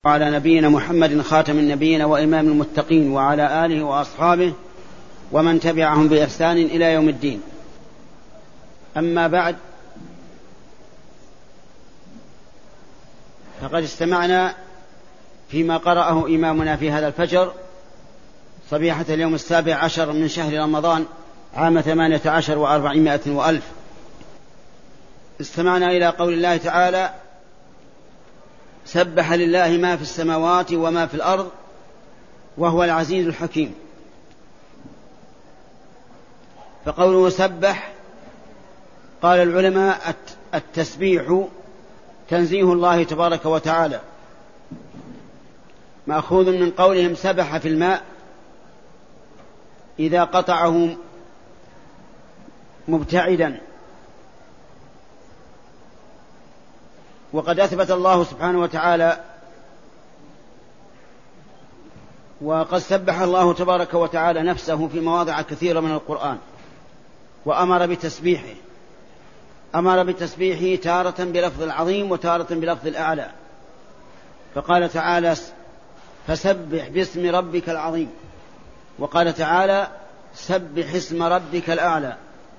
وعلى نبينا محمد خاتم النبيين وإمام المتقين وعلى آله وأصحابه ومن تبعهم بإحسان إلى يوم الدين. أما بعد، فقد استمعنا فيما قرأه إمامنا في هذا الفجر صبيحة اليوم 17 من شهر رمضان عام 18 و400 وألف. استمعنا إلى قول الله تعالى: سبح لله ما في السماوات وما في الأرض وهو العزيز الحكيم. فقوله سبح، قال العلماء: التسبيح تنزيه الله تبارك وتعالى، مأخوذ من قولهم سبح في الماء إذا قطعه مبتعدا. وقد أثبت الله سبحانه وتعالى وقد سبح الله تبارك وتعالى نفسه في مواضع كثيرة من القرآن، وأمر بتسبيحه، أمر بتسبيحه تارة بلفظ العظيم وتارة بلفظ الأعلى. فقال تعالى: فسبح باسم ربك العظيم، وقال تعالى: سبح اسم ربك الأعلى.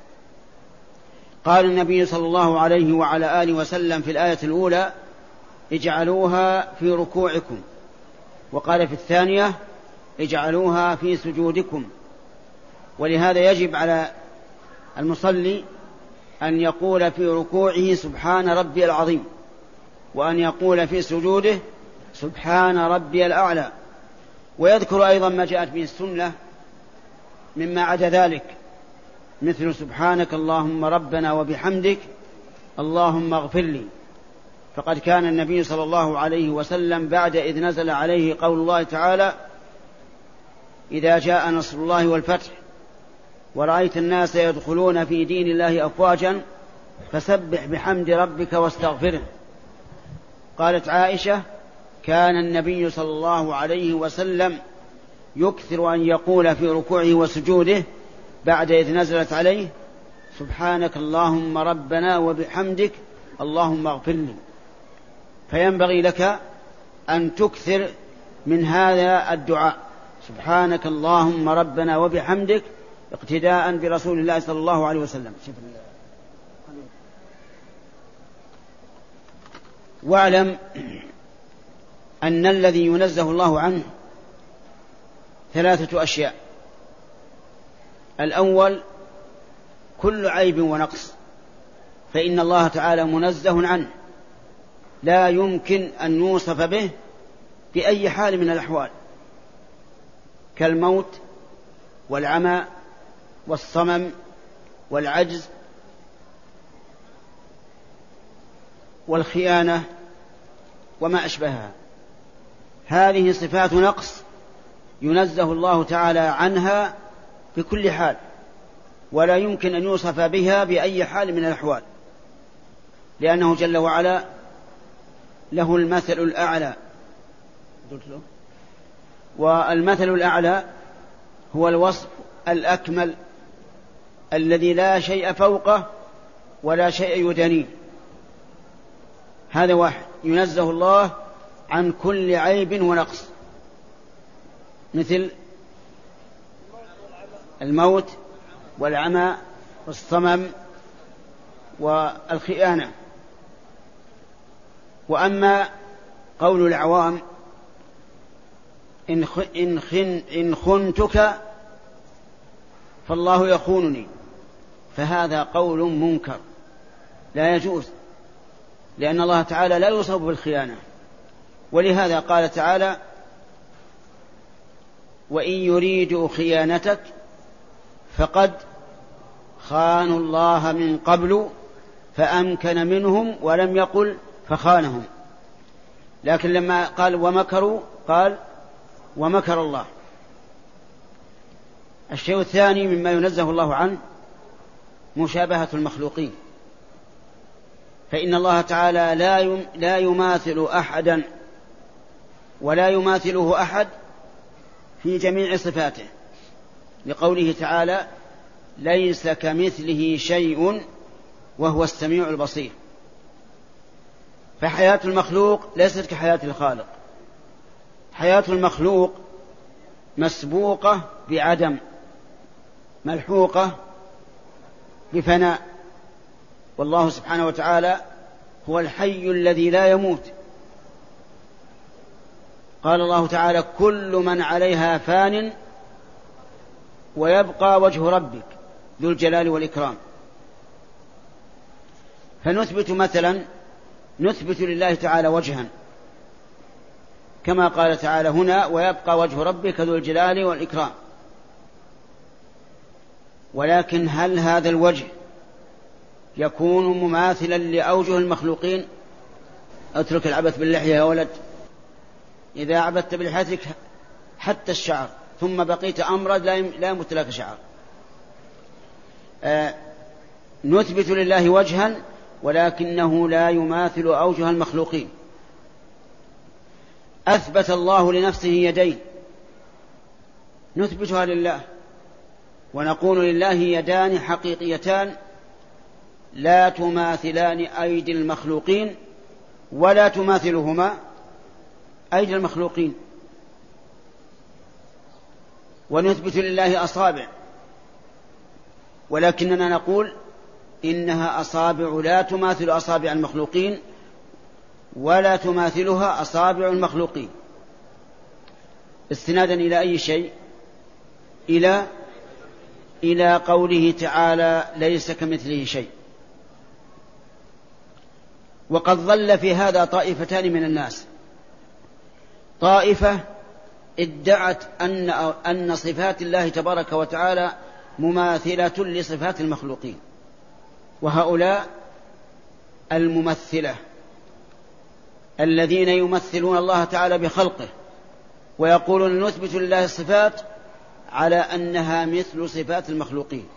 قال النبي صلى الله عليه وعلى آله وسلم في الآية الأولى: اجعلوها في ركوعكم، وقال في الثانية: اجعلوها في سجودكم. ولهذا يجب على المصلي أن يقول في ركوعه سبحان ربي العظيم، وأن يقول في سجوده سبحان ربي الأعلى. ويذكر أيضا ما جاءت به السنة مما عدا ذلك، مثل سبحانك اللهم ربنا وبحمدك اللهم اغفر لي. فقد كان النبي صلى الله عليه وسلم بعد إذ نزل عليه قول الله تعالى: إذا جاء نصر الله والفتح ورأيت الناس يدخلون في دين الله أفواجا فسبح بحمد ربك واستغفره. قالت عائشة: كان النبي صلى الله عليه وسلم يكثر أن يقول في ركوعه وسجوده بعد إذ نزلت عليه: سبحانك اللهم ربنا وبحمدك اللهم اغفر لي. فينبغي لك أن تكثر من هذا الدعاء: سبحانك اللهم ربنا وبحمدك، اقتداء برسول الله صلى الله عليه وسلم. واعلم أن الذي ينزه الله عنه 3 أشياء: الأول كل عيب ونقص، فإن الله تعالى منزه عنه، لا يمكن أن يوصف به بأي حال من الأحوال، كالموت والعمى والصمم والعجز والخيانة وما أشبهها. هذه صفات نقص ينزه الله تعالى عنها بكل حال، ولا يمكن أن يوصف بها بأي حال من الأحوال، لأنه جل وعلا له المثل الأعلى. والمثل الأعلى هو الوصف الأكمل الذي لا شيء فوقه ولا شيء يدانيه. هذا واحد، ينزه الله عن كل عيب ونقص، مثل الموت والعمى والصمم والخيانة. وأما قول العوام: إن خنتك فالله يخونني، فهذا قول منكر لا يجوز، لأن الله تعالى لا يوصف بالخيانة. ولهذا قال تعالى: وإن يريدوا خيانتك فقد خانوا الله من قبل فأمكن منهم، ولم يقل فخانهم. لكن لما قال ومكروا قال ومكر الله. الشيء الثاني مما ينزه الله عنه مشابهة المخلوقين، فإن الله تعالى لا يماثل أحدا ولا يماثله أحد في جميع صفاته، لقوله تعالى: ليس كمثله شيء وهو السميع البصير. فحياة المخلوق ليست كحياة الخالق، حياة المخلوق مسبوقة بعدم، ملحوقة بفناء، والله سبحانه وتعالى هو الحي الذي لا يموت. قال الله تعالى: كل من عليها فان ويبقى وجه ربك ذو الجلال والإكرام. فنثبت مثلا، نثبت لله تعالى وجها كما قال تعالى هنا: ويبقى وجه ربك ذو الجلال والإكرام. ولكن هل هذا الوجه يكون مماثلا لأوجه المخلوقين؟ اترك العبث باللحية يا ولد. إذا عبثت بلحيتك حتى الشعر ثم بقيت أمرد لا يمت لك شعر. نثبت لله وجها ولكنه لا يماثل أوجه المخلوقين. أثبت الله لنفسه يدين، نثبتها لله ونقول لله يدان حقيقيتان لا تماثلان أيدي المخلوقين ولا تماثلهما أيدي المخلوقين. ونثبت لله أصابع، ولكننا نقول إنها أصابع لا تماثل أصابع المخلوقين ولا تماثلها أصابع المخلوقين، استنادا إلى أي شيء؟ إلى قوله تعالى: ليس كمثله شيء. وقد ظل في هذا طائفتان من الناس. طائفة ادعت أن صفات الله تبارك وتعالى مماثلة لصفات المخلوقين، وهؤلاء الممثلة الذين يمثلون الله تعالى بخلقه ويقولون نثبت لله الصفات على أنها مثل صفات المخلوقين.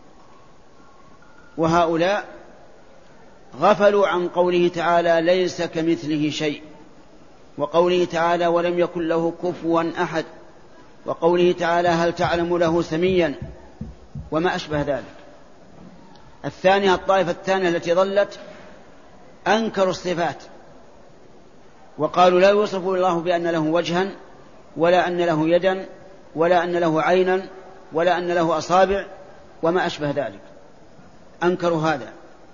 وهؤلاء غفلوا عن قوله تعالى: ليس كمثله شيء، وقوله تعالى: ولم يكن له كفوا أحد، وقوله تعالى: هل تعلم له سميا، وما أشبه ذلك. الثانية، الطائفة الثانية التي ظلت، أنكروا الصفات وقالوا لا يوصف الله بأن له وجها ولا أن له يدا ولا أن له عينا ولا أن له أصابع وما أشبه ذلك. أنكروا هذا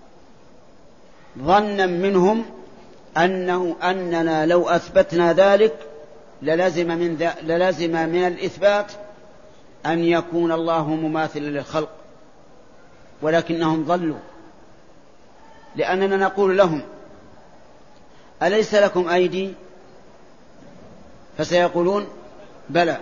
ظنا منهم أننا لو أثبتنا ذلك للزم من الإثبات أن يكون الله مماثلا للخلق، ولكنهم ضلوا، لأننا نقول لهم: أليس لكم أيدي؟ فسيقولون: بلى.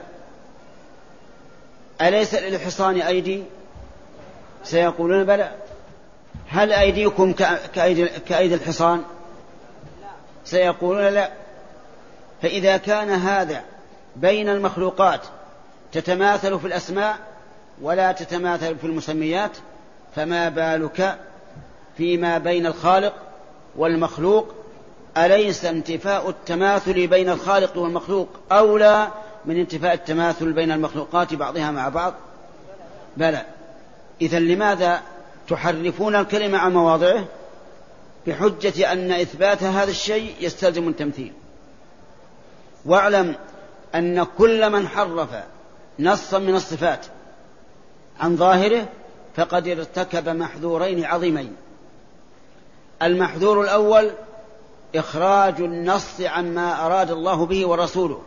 أليس للحصان أيدي؟ سيقولون: بلى. هل أيديكم كأيدي الحصان؟ سيقولون: لا. فإذا كان هذا بين المخلوقات تتماثل في الأسماء ولا تتماثل في المسميات، فما بالك فيما بين الخالق والمخلوق؟ أليس انتفاء التماثل بين الخالق والمخلوق أولى من انتفاء التماثل بين المخلوقات بعضها مع بعض؟ بلى. إذن لماذا تحرفون الكلمة عن مواضعه بحجة أن إثبات هذا الشيء يستلزم التمثيل؟ واعلم أن كل من حرف نصا من الصفات عن ظاهره فقد ارتكب محذورين عظيمين. المحذور الأول إخراج النص عما أراد الله به ورسوله،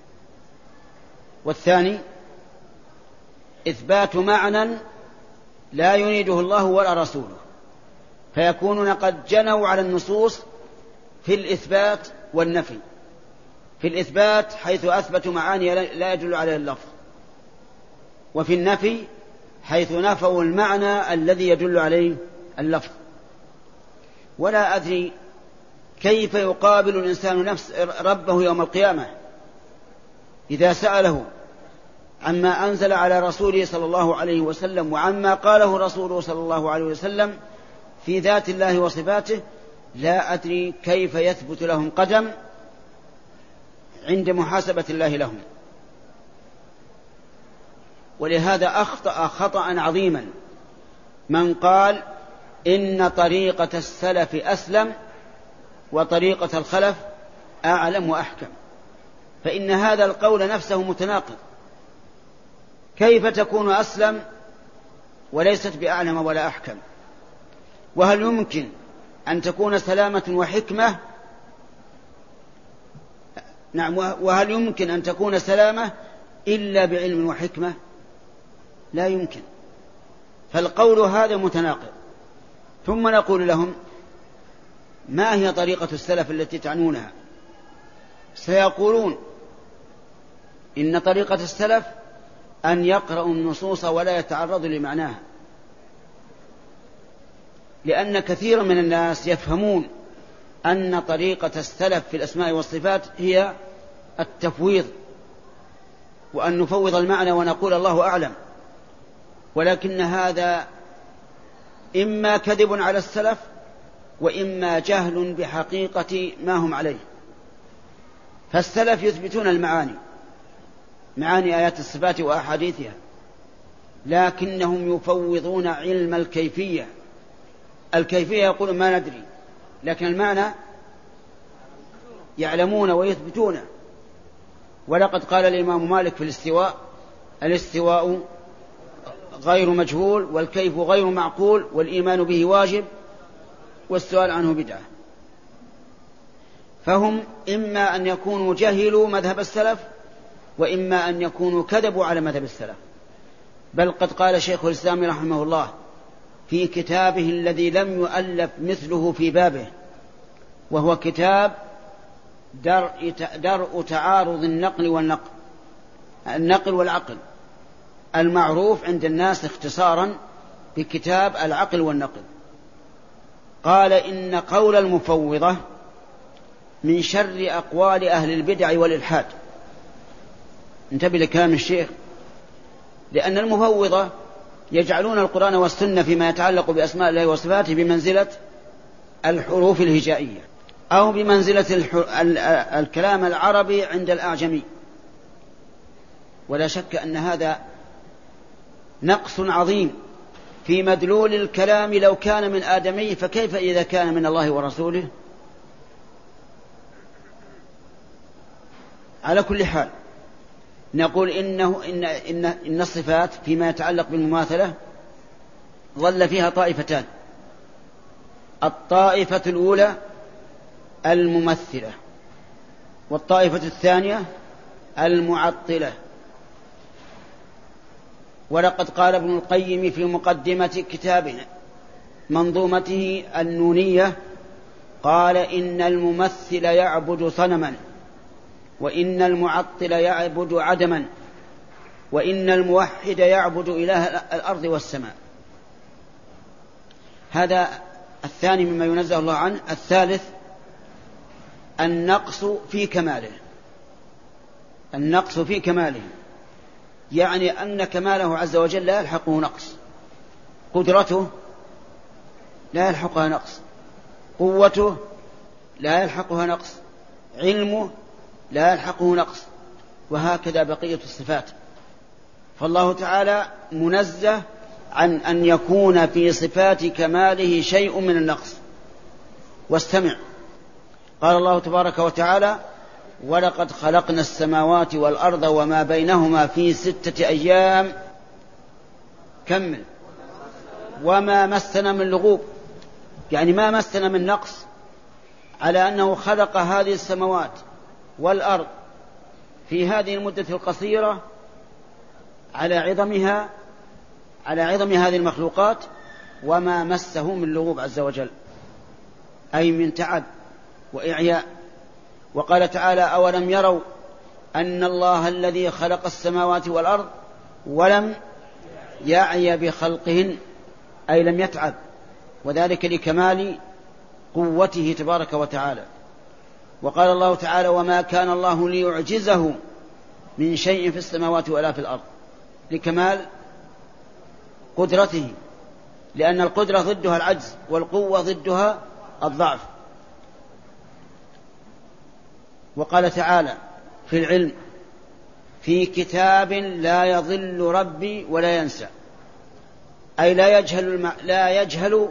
والثاني إثبات معنى لا يريده الله ولا رسوله، فيكونون قد جنوا على النصوص في الإثبات والنفي. في الإثبات حيث أثبتوا معاني لا يدل عليها اللفظ، وفي النفي حيث نفوا المعنى الذي يدل عليه اللفظ. ولا أدري كيف يقابل الإنسان ربه يوم القيامة إذا سأله عما أنزل على رسوله صلى الله عليه وسلم وعما قاله رسوله صلى الله عليه وسلم في ذات الله وصفاته. لا أدري كيف يثبت لهم قدم عند محاسبة الله لهم. ولهذا أخطأ خطأ عظيما من قال إن طريقة السلف أسلم وطريقة الخلف أعلم وأحكم. فإن هذا القول نفسه متناقض. كيف تكون أسلم وليست بأعلم ولا أحكم؟ وهل يمكن أن تكون سلامة وحكمة؟ نعم، وهل يمكن أن تكون سلامة إلا بعلم وحكمة؟ لا يمكن. فالقول هذا متناقض. ثم نقول لهم: ما هي طريقة السلف التي تعنونها؟ سيقولون: إن طريقة السلف أن يقرأوا النصوص ولا يتعرضوا لمعناها، لأن كثير من الناس يفهمون أن طريقة السلف في الأسماء والصفات هي التفويض، وأن نفوض المعنى ونقول الله أعلم، ولكن هذا إما كذب على السلف وإما جهل بحقيقة ما هم عليه. فالسلف يثبتون المعاني، معاني آيات الصفات وأحاديثها، لكنهم يفوضون علم الكيفية. الكيفية يقولون ما ندري، لكن المعنى يعلمون ويثبتون. ولقد قال الإمام مالك في الاستواء: الاستواء غير مجهول، والكيف غير معقول، والإيمان به واجب، والسؤال عنه بدعة. فهم إما أن يكونوا جهلوا مذهب السلف، وإما أن يكونوا كذبوا على مذهب السلف. بل قد قال شيخ الإسلام رحمه الله في كتابه الذي لم يؤلف مثله في بابه، وهو كتاب درء تعارض النقل والعقل، المعروف عند الناس اختصارا بكتاب العقل والنقل، قال: إن قول المفوضة من شر أقوال أهل البدع والإلحاد. انتبه لكلام الشيخ، لأن المفوضة يجعلون القرآن والسنة فيما يتعلق بأسماء الله وصفاته بمنزلة الحروف الهجائية، أو بمنزلة الكلام العربي عند الأعجمي. ولا شك أن هذا نقص عظيم في مدلول الكلام لو كان من آدمي، فكيف إذا كان من الله ورسوله؟ على كل حال نقول إن الصفات فيما يتعلق بالمماثلة ظل فيها طائفتان: الطائفة الأولى الممثلة، والطائفة الثانية المعطلة. ولقد قال ابن القيم في مقدمة كتابنا منظومته النونية، قال: إن الممثل يعبد صنما، وإن المعطل يعبد عدما، وإن الموحد يعبد إله الأرض والسماء. هذا الثاني مما ينزه الله عنه. الثالث النقص في كماله. النقص في كماله يعني أن كماله عز وجل لا يلحقه نقص، قدرته لا يلحقها نقص، قوته لا يلحقها نقص، علمه لا يلحقه نقص، وهكذا بقية الصفات. فالله تعالى منزه عن أن يكون في صفات كماله شيء من النقص. واستمع، قال الله تبارك وتعالى: ولقد خلقنا السماوات والأرض وما بينهما في 6 أيام. كمل: وما مسنا من لغوب، يعني ما مسنا من نقص، على أنه خلق هذه السماوات والأرض في هذه المدة القصيرة على عظم هذه المخلوقات، وما مسه من لغوب عز وجل، أي من تعب وإعياء. وقال تعالى: أولم يروا أن الله الذي خلق السماوات والأرض ولم يعي بخلقهن، أي لم يتعب، وذلك لكمال قوته تبارك وتعالى. وقال الله تعالى: وما كان الله ليعجزه من شيء في السماوات ولا في الأرض، لكمال قدرته، لأن القدرة ضدها العجز، والقوة ضدها الضعف. وقال تعالى في العلم: في كتاب لا يضل ربي ولا ينسى، أي لا يجهل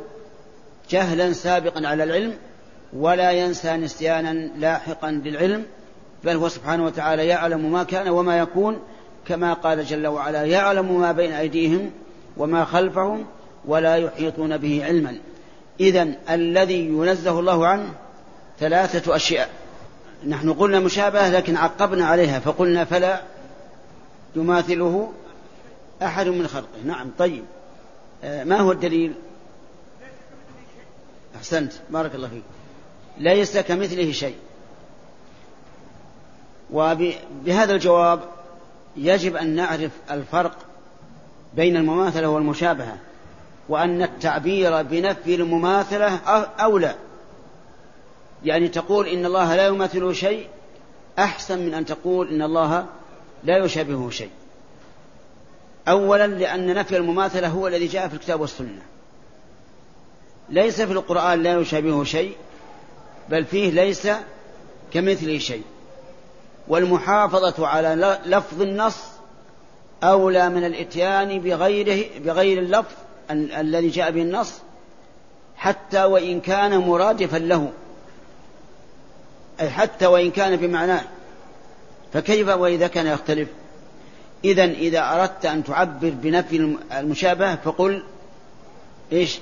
جهلا سابقا على العلم، ولا ينسى نسيانا لاحقا للعلم، بل هو سبحانه وتعالى يعلم ما كان وما يكون، كما قال جل وعلا: يعلم ما بين أيديهم وما خلفهم ولا يحيطون به علما. إذن الذي ينزه الله عنه 3 أشياء. نحن قلنا مشابهة لكن عقبنا عليها فقلنا: فلا يماثله أحد من خلقه. نعم. طيب، ما هو الدليل؟ أحسنت، بارك الله فيك. ليس كمثله شيء. وبهذا الجواب يجب أن نعرف الفرق بين المماثلة والمشابهة، وأن التعبير بنفي المماثلة أولى. يعني تقول إن الله لا يماثله شيء أحسن من أن تقول إن الله لا يشابهه شيء. أولا لأن نفي المماثلة هو الذي جاء في الكتاب والسنة. ليس في القرآن لا يشابهه شيء، بل فيه ليس كمثله شيء. والمحافظة على لفظ النص أولى من الإتيان بغير اللفظ الذي جاء به النص، حتى وإن كان مرادفا له، أي حتى وإن كان بمعناه، فكيف وإذا كان يختلف؟ إذن إذا أردت أن تعبر بنفي المشابهة فقل إيش؟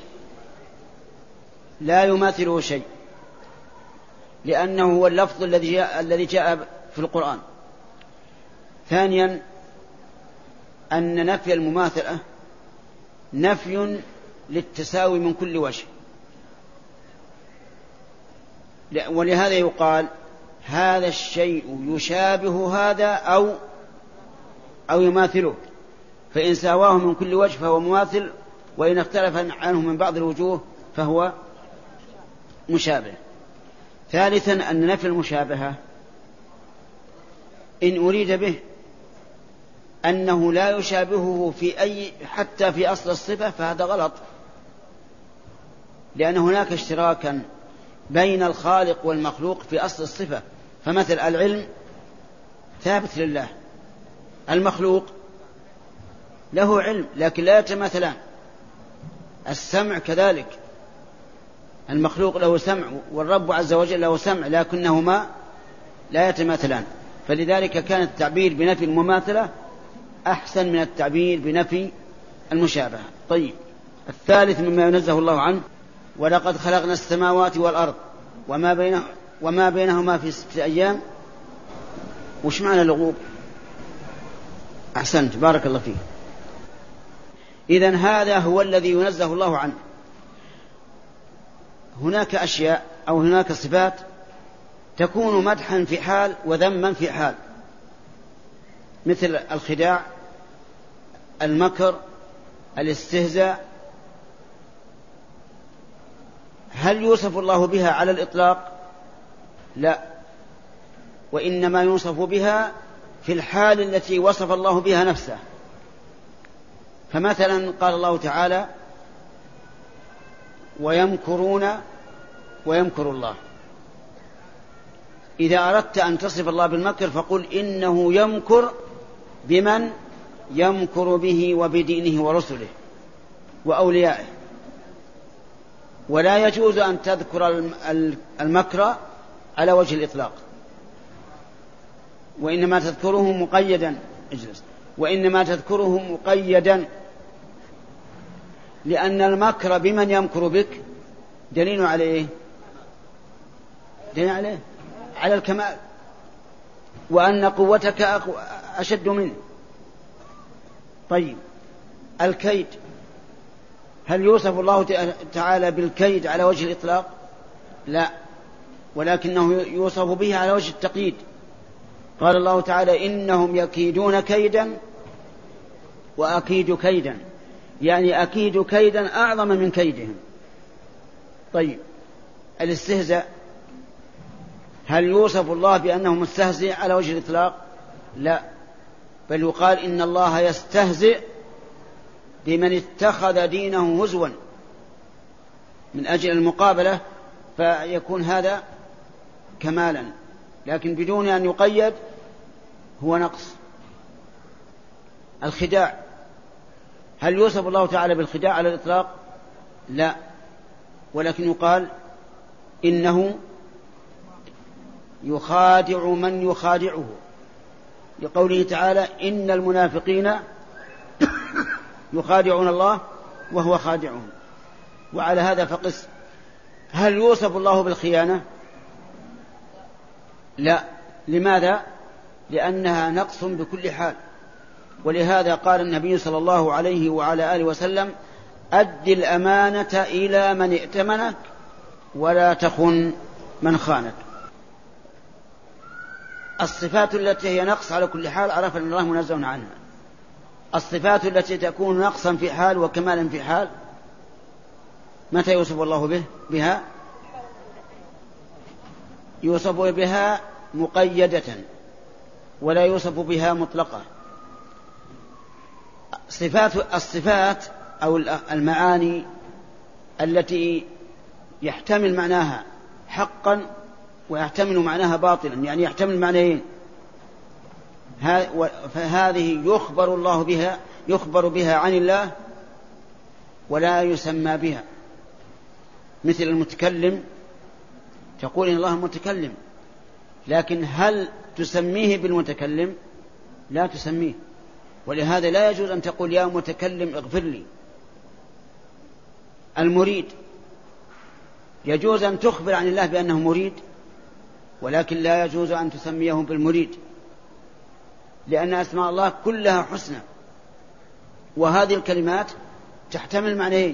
لا يماثله شيء، لأنه هو اللفظ الذي جاء في القرآن. ثانيا أن نفي المماثلة نفي للتساوي من كل وجه، ولهذا يقال: هذا الشيء يشابه هذا أو يماثله، فإن ساواه من كل وجه فهو مماثل، وإن اختلف عنه من بعض الوجوه فهو مشابه. ثالثا أن نفي المشابهة إن أريد به أنه لا يشابهه حتى في أصل الصفة فهذا غلط، لأن هناك اشتراكا بين الخالق والمخلوق في أصل الصفة. فمثل العلم ثابت لله، المخلوق له علم لكن لا يتماثلان. السمع كذلك، المخلوق له سمع والرب عز وجل له سمع لكنهما لا يتماثلان. فلذلك كان التعبير بنفي المماثلة أحسن من التعبير بنفي المشابهة. طيب، الثالث مما ينزه الله عنه: ولقد خلقنا السماوات والأرض وما بينهما في 6 أيام. وش معنى لغوب؟ أحسنت، بارك الله فيك. إذن هذا هو الذي ينزه الله عنه. هناك أشياء أو هناك صفات تكون مدحا في حال وذما في حال، مثل الخداع، المكر، الاستهزاء. هل يوصف الله بها على الإطلاق؟ لا، وإنما يوصف بها في الحال التي وصف الله بها نفسه. فمثلا قال الله تعالى: ويمكرون ويمكر الله. إذا أردت أن تصف الله بالمكر فقل: إنه يمكر بمن يمكر به وبدينه ورسله وأوليائه. ولا يجوز أن تذكر المكر على وجه الإطلاق، وإنما تذكره مقيدا. وإنما تذكره مقيدا، لأن المكر بمن يمكر بك دليل عليه على الكمال، وأن قوتك أشد منه. طيب، الكيد، هل يوصف الله تعالى بالكيد على وجه الإطلاق؟ لا، ولكنه يوصف به على وجه التقييد. قال الله تعالى: إنهم يكيدون كيدا وأكيد كيدا، يعني أكيد كيدا أعظم من كيدهم. طيب، الاستهزاء، هل يوصف الله بأنه مستهزئ على وجه الإطلاق؟ لا، بل يقال: إن الله يستهزئ بمن اتخذ دينه هزوا من أجل المقابلة، فيكون هذا كمالا، لكن بدون أن يقيد هو نقص. الخداع، هل يوصف الله تعالى بالخداع على الإطلاق؟ لا، ولكن يقال إنه يخادع من يخادعه، لقوله تعالى إن المنافقين يخادعون الله وهو خادعهم. وعلى هذا فقس، هل يوصف الله بالخيانة؟ لا. لماذا؟ لأنها نقص بكل حال. ولهذا قال النبي صلى الله عليه وعلى آله وسلم أد الأمانة إلى من ائتمنك ولا تخن من خانك. الصفات التي هي نقص على كل حال عرفنا أن الله منزه عنها. الصفات التي تكون نقصا في حال وكمالا في حال متى يوصف الله بها؟ يوصف بها مقيدة ولا يوصف بها مطلقة. الصفات أو المعاني التي يحتمل معناها حقا ويحتمل معناها باطلا، يعني يحتمل معنيين، فهذه يخبر بها عن الله ولا يسمى بها. مثل المتكلم، تقول إن الله متكلم، لكن هل تسميه بالمتكلم؟ لا تسميه. ولهذا لا يجوز أن تقول يا متكلم اغفر لي. المريد يجوز أن تخبر عن الله بأنه مريد، ولكن لا يجوز أن تسميه بالمريد، لأن أسماء الله كلها حسنى، وهذه الكلمات تحتمل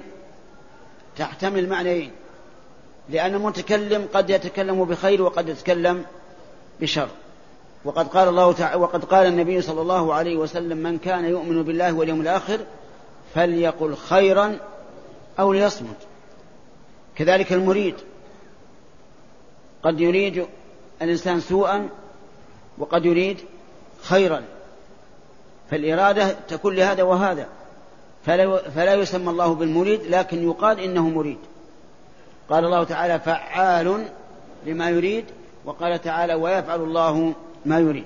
معنيين، لأن المتكلم قد يتكلم بخير وقد يتكلم بشر. وقد قال النبي صلى الله عليه وسلم من كان يؤمن بالله واليوم الآخر فليقل خيرا أو ليصمت. كذلك المريد قد يريد الإنسان سوءا وقد يريد خيرا، فالإرادة تكون لهذا وهذا، فلا يسمى الله بالمريد، لكن يقال إنه مريد. قال الله تعالى فعال لما يريد، وقال تعالى ويفعل الله ما يريد.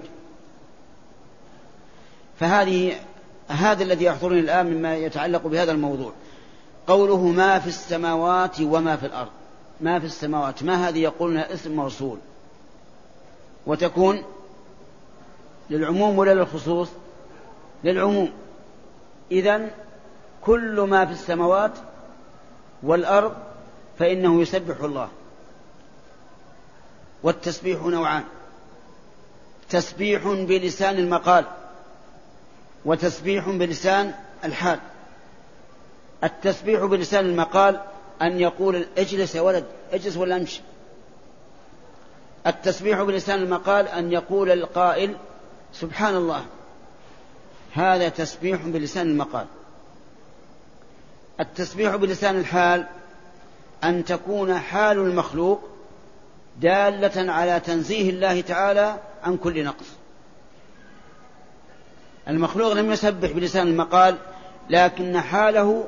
هذا الذي يحضرني الآن مما يتعلق بهذا الموضوع، قوله ما في السماوات وما في الأرض. ما في السماوات، ما هذه يقولنا اسم موصول، وتكون للعموم ولا للخصوص؟ للعموم. إذن كل ما في السماوات والأرض فإنه يسبح الله. والتسبيح نوعان: تسبيح بلسان المقال وتسبيح بلسان الحال. التسبيح بلسان المقال أن يقول اجلس يا ولد، اجلس ولا امشي. التسبيح بلسان المقال أن يقول القائل سبحان الله، هذا تسبيح بلسان المقال. التسبيح بلسان الحال أن تكون حال المخلوق دالة على تنزيه الله تعالى عن كل نقص. المخلوق لم يسبح بلسان المقال، لكن حاله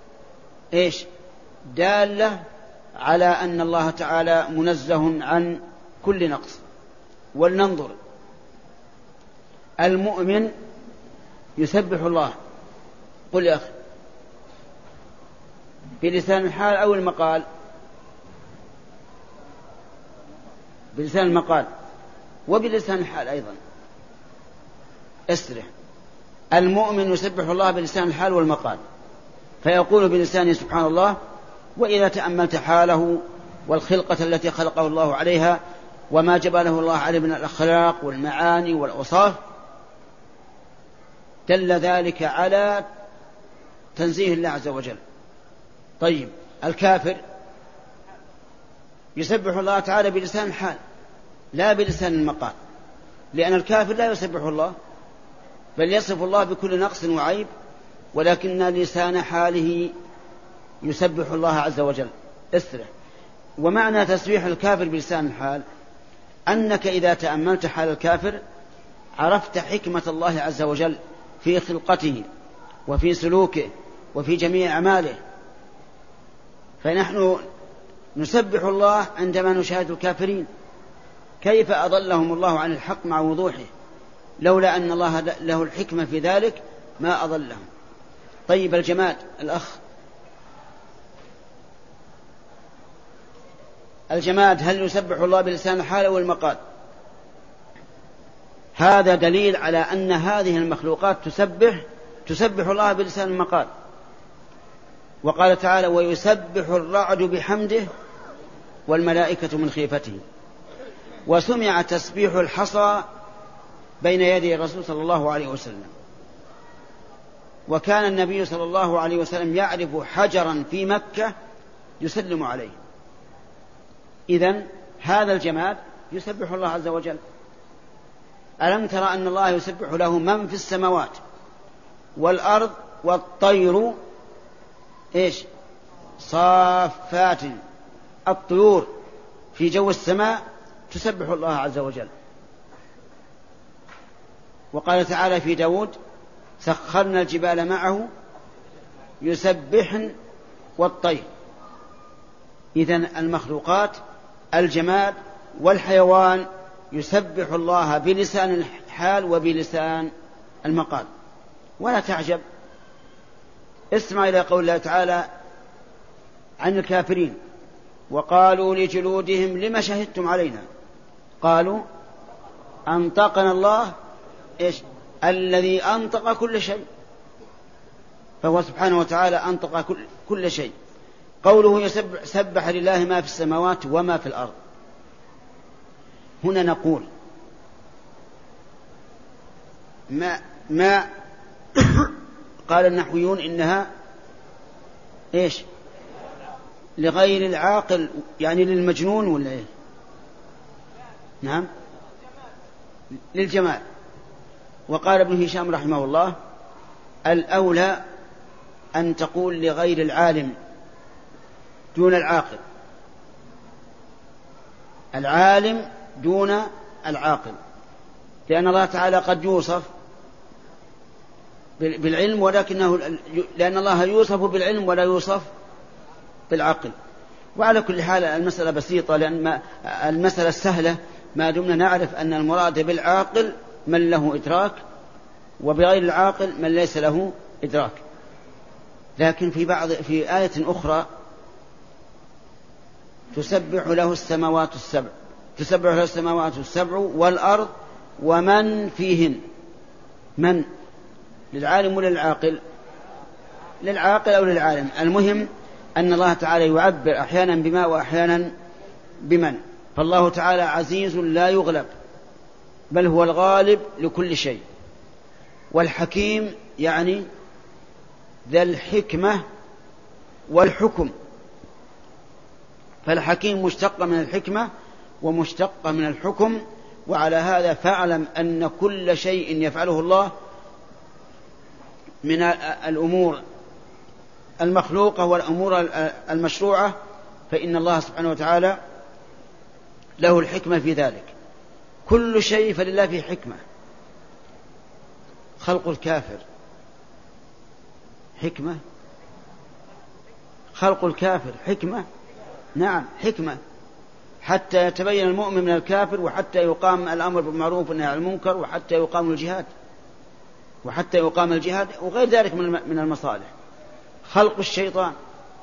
دالة على أن الله تعالى منزه عن كل نقص. ولننظر، المؤمن يسبح الله، قل يا أخي، بلسان الحال أو المقال؟ بلسان المقال وبلسان الحال أيضا. استرح. المؤمن يسبح الله بلسان الحال والمقال، فيقول بلسانه سبحان الله. وإذا تأملت حاله والخلقة التي خلقه الله عليها وما جبله الله عليه من الأخلاق والمعاني والأوصاف، دل ذلك على تنزيه الله عز وجل. طيب، الكافر يسبح الله تعالى بلسان الحال لا بلسان المقال، لأن الكافر لا يسبح الله بل يصف الله بكل نقص وعيب، ولكن لسان حاله يسبح الله عز وجل. اسرع. ومعنى تسبيح الكافر بلسان الحال أنك إذا تأملت حال الكافر عرفت حكمة الله عز وجل في خلقته وفي سلوكه وفي جميع أعماله. فنحن نسبح الله عندما نشاهد الكافرين، كيف أضلهم الله عن الحق مع وضوحه، لولا أن الله له الحكمة في ذلك ما أضلهم. طيب، الجماد، الأخ، الجماد هل يسبح الله بلسان الحال أو المقال؟ هذا دليل على أن هذه المخلوقات تسبح الله بلسان المقال. وقال تعالى: ويسبح الرعد بحمده والملائكة من خيفته. وسمع تسبيح الحصى بين يدي الرسول صلى الله عليه وسلم، وكان النبي صلى الله عليه وسلم يعرف حجرا في مكة يسلم عليه. إذن هذا الجماد يسبح الله عز وجل. ألم ترى أن الله يسبح له من في السماوات والأرض والطير صافات. الطيور في جو السماء تسبح الله عز وجل. وقال تعالى في داود: سخرنا الجبال معه يسبحن والطير. إذن المخلوقات الجماد والحيوان يسبح الله بلسان الحال وبلسان المقال. ولا تعجب، اسمع إلى قول الله تعالى عن الكافرين: وقالوا لجلودهم لما شهدتم علينا؟ قالوا أنطقنا الله الذي أنطق كل شيء. فهو سبحانه وتعالى أنطق كل شيء. قوله سبح لله ما في السماوات وما في الأرض. هنا نقول ما قال النحويون إنها لغير العاقل، يعني للمجنون ولا نعم للجمال. وقال ابن هشام رحمه الله: الأولى أن تقول لغير العالم دون العاقل، العالم دون العاقل، لأن الله تعالى قد يوصف بالعلم لأن الله يوصف بالعلم ولا يوصف بالعقل. وعلى كل حال المسألة بسيطة، لأن المسألة السهلة ما دمنا نعرف أن المراد بالعاقل من له إدراك، وبغير العاقل من ليس له إدراك. لكن في آية أخرى تسبح له السماوات السبع والأرض ومن فيهن. من؟ للعالم ولا للعاقل؟ للعاقل أو للعالم. المهم أن الله تعالى يعبر أحيانا بما وأحيانا بمن. فالله تعالى عزيز لا يغلب، بل هو الغالب لكل شيء. والحكيم يعني ذا الحكمة والحكم. فالحكيم مشتق من الحكمة ومشتق من الحكم. وعلى هذا فاعلم أن كل شيء يفعله الله من الأمور المخلوقة والأمور المشروعة فإن الله سبحانه وتعالى له الحكمة في ذلك. كل شيء فلله فيه حكمة. خلق الكافر حكمة، خلق الكافر حكمة، نعم حكمة، حتى يتبين المؤمن من الكافر، وحتى يقام الأمر بالمعروف والنهي عن المنكر، وحتى يقام الجهاد وغير ذلك من المصالح. خلق الشيطان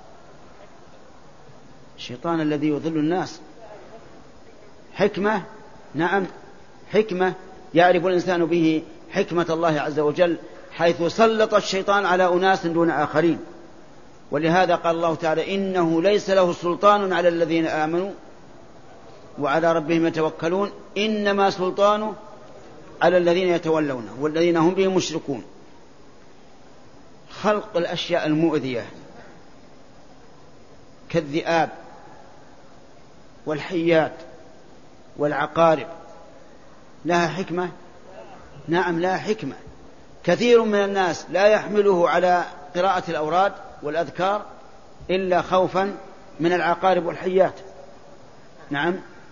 الذي يضل الناس حكمة، نعم حكمة، يعرف الإنسان به حكمة الله عز وجل، حيث سلط الشيطان على أناس دون آخرين. ولهذا قال الله تعالى: إنه ليس له سلطان على الذين آمنوا وعلى ربهم يتوكلون، إنما سلطانه على الذين يتولونه والذين هم به مشركون. خلق الأشياء المؤذية كالذئاب والحيات والعقارب لها حكمة، نعم لها حكمة. كثير من الناس لا يحمله على قراءة الأوراد والأذكار إلا خوفا من العقارب والحيات، نعم.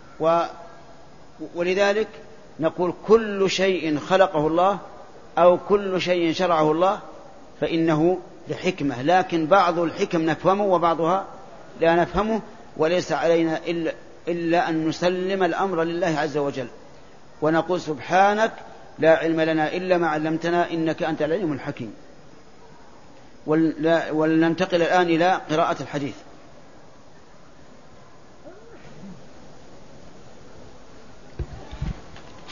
ولذلك نقول كل شيء خلقه الله أو كل شيء شرعه الله فإنه لحكمة، لكن بعض الحكم نفهمه وبعضها لا نفهمه، وليس علينا إلا أن نسلم الأمر لله عز وجل ونقول: سبحانك لا علم لنا إلا ما علمتنا إنك أنت العليم الحكيم. ولننتقل الآن إلى قراءة الحديث.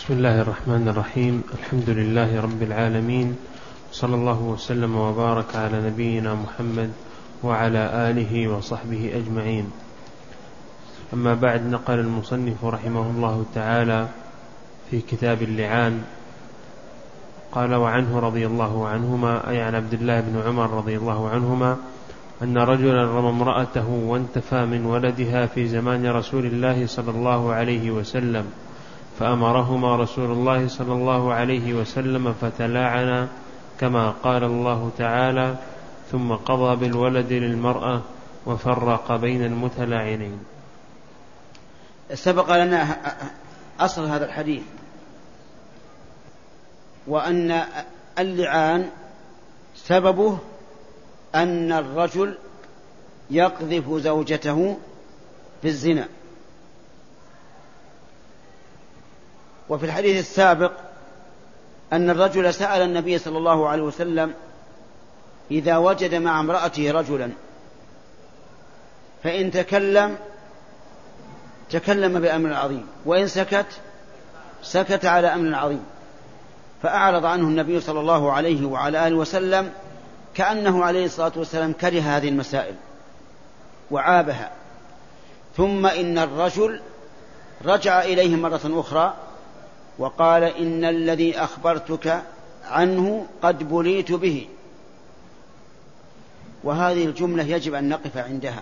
بسم الله الرحمن الرحيم. الحمد لله رب العالمين، صلى الله وسلم وبارك على نبينا محمد وعلى آله وصحبه أجمعين. أما بعد، نقل المصنف رحمه الله تعالى في كتاب اللعان قال: وعنه رضي الله عنهما، أي عن عبد الله بن عمر رضي الله عنهما، أن رجلا رمى امرأته وانتفى من ولدها في زمان رسول الله صلى الله عليه وسلم، فأمرهما رسول الله صلى الله عليه وسلم فتلاعنا كما قال الله تعالى: ثم قضى بالولد للمرأة وفرق بين المتلاعنين. سبق لنا أصل هذا الحديث، وأن اللعان سببه أن الرجل يقذف زوجته بالزنا. وفي الحديث السابق أن الرجل سأل النبي صلى الله عليه وسلم إذا وجد مع امرأته رجلا فإن تكلم بأمر عظيم، وإن سكت على أمر عظيم، فأعرض عنه النبي صلى الله عليه وعلى آله وسلم كأنه عليه الصلاة والسلام كره هذه المسائل وعابها. ثم إن الرجل رجع إليه مرة أخرى وقال: إن الذي أخبرتك عنه قد بليت به. وهذه الجملة يجب أن نقف عندها.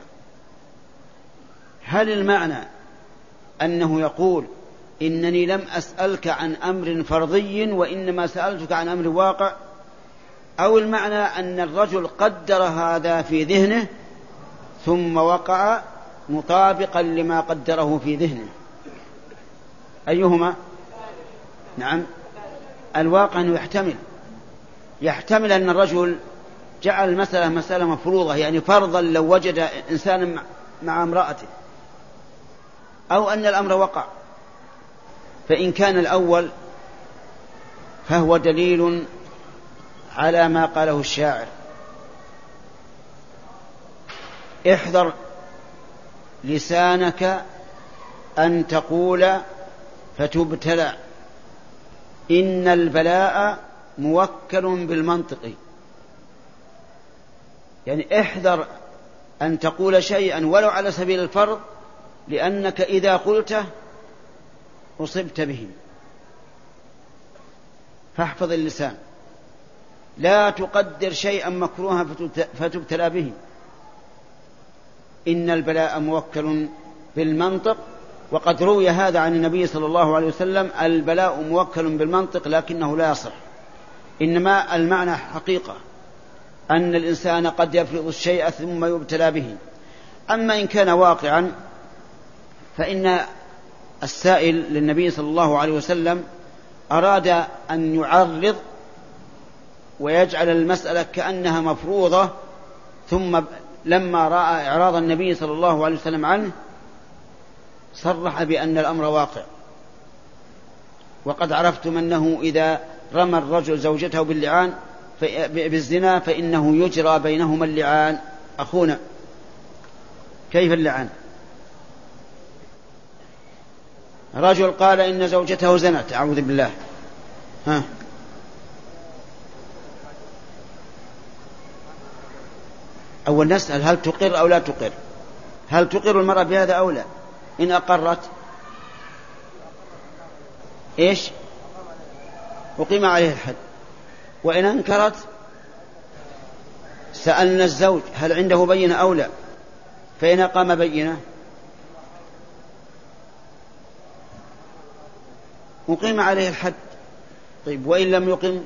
هل المعنى أنه يقول: إنني لم أسألك عن أمر فرضي وإنما سألتك عن أمر واقع، أو المعنى أن الرجل قدر هذا في ذهنه ثم وقع مطابقا لما قدره في ذهنه؟ أيهما؟ نعم، الواقع أنه يحتمل أن الرجل جعل المسألة مسألة مفروضة، يعني فرضا لو وجد إنسانا مع امرأته، أو أن الأمر وقع. فإن كان الأول فهو دليل على ما قاله الشاعر: احذر لسانك أن تقول فتبتلى، إن البلاء موكل بالمنطق. يعني احذر أن تقول شيئا ولو على سبيل الفرض، لأنك إذا قلته أصبت به. فاحفظ اللسان، لا تقدر شيئا مكروها فتبتلى به. إن البلاء موكل بالمنطق. وقد روي هذا عن النبي صلى الله عليه وسلم: البلاء موكل بالمنطق لكنه لا يصح. إنما المعنى حقيقة أن الإنسان قد يفرض الشيء ثم يبتلى به. أما إن كان واقعا فإن السائل للنبي صلى الله عليه وسلم أراد أن يعرض ويجعل المسألة كأنها مفروضة، ثم لما رأى إعراض النبي صلى الله عليه وسلم عنه صرح بأن الأمر واقع. وقد عرفتم أنه إذا رمى الرجل زوجته بالزنا فإنه يجرى بينهما اللعان. أخونا، كيف اللعان؟ رجل قال إن زوجته زنت، أعوذ بالله، أول نسأل: هل تقر أو لا تقر؟ هل تقر المرأة بهذا أو لا؟ إن أقرت إيش؟ أقيم عليه الحد. وإن أنكرت سألنا الزوج هل عنده بينة أو لا، فإن أقام بينة أقيم عليه الحد. طيب، وإن لم يقم